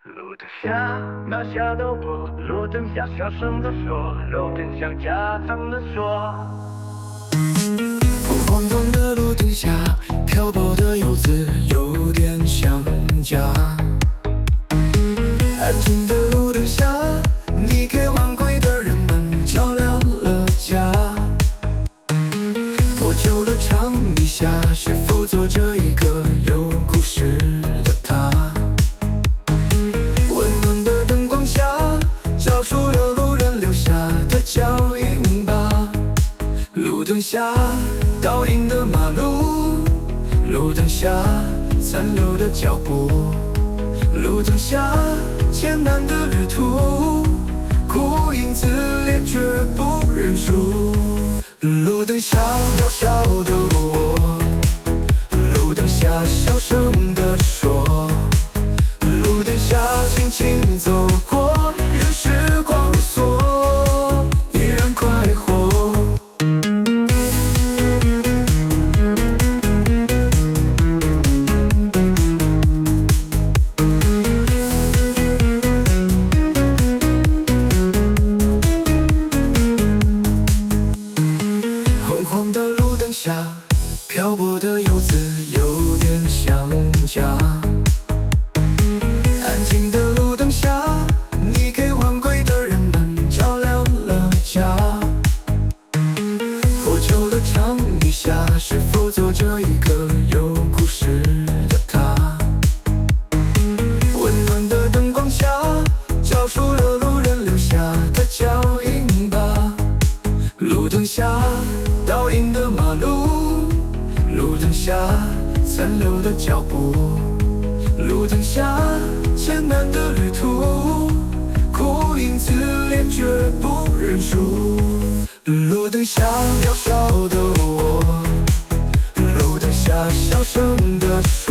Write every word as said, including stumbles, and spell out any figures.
路灯下，拿下的我，路灯下小声地说，路灯像家常的说。 昏黄的路灯下，漂泊的游子有点想家。安静的路灯下，你给晚归的人们照亮了家。破旧的长椅下，是否坐着一个有故事的他？温暖的灯光下，照出了路人留下的脚印吧。路灯下倒映的马路，路灯下残留的脚步，路灯下艰难的旅途，孤影自怜绝不认输。路灯下渺小的我，路灯下小声地说，路灯下轻轻走过，任时光如梭，依然快活。昏黄的路灯下，漂泊的游子有点想家。安静的路灯下，你给晚归的人们照亮了家。破旧的长椅下，是否坐着一个有故事的他？温暖的灯光下，照出了路人留下的脚印吧。路灯下倒映的马路，路灯下残留的脚步，路灯下艰难的旅途，孤影自怜绝不认输。路灯下渺小的我，路灯下小声地说。